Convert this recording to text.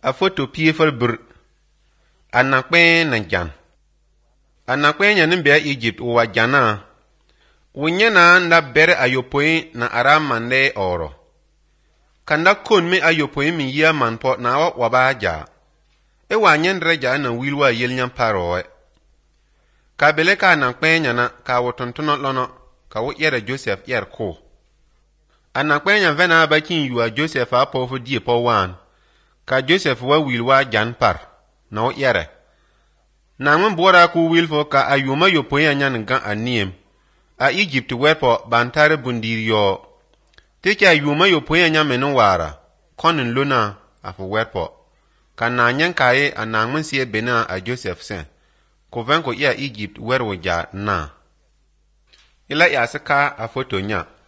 A foto piefel bur. Anakpe na jan. Anakpe nyanin bia Egypt wa jana. Wunyena nda bere ayopoi na aramande oro. Kanda kon me ayopoi mi yia manpo na waba ja. Ewa nyendre ja na wilwa yelnyam paroe. Ka bele ka anakpe nyana ka wotontono lono ka wo yere Joseph yer ko. Anakpe nyan vena bakin yuwa Joseph a pofu die po wan. Ka Joseph wa wilwa jan par na wo yere. Na mun bora ku wilfo ka ayuma yopoi nyan gan aniem. A Egypt wepo bantare bundir yo. Teke ayuma yopoi nyan menu wara. Konin luna afu wepo. Kan na nyan kaye anangmun siye bena a Joseph sen. Ko venko iya Egypt werwo ja na. Ila ya saka a foto nya.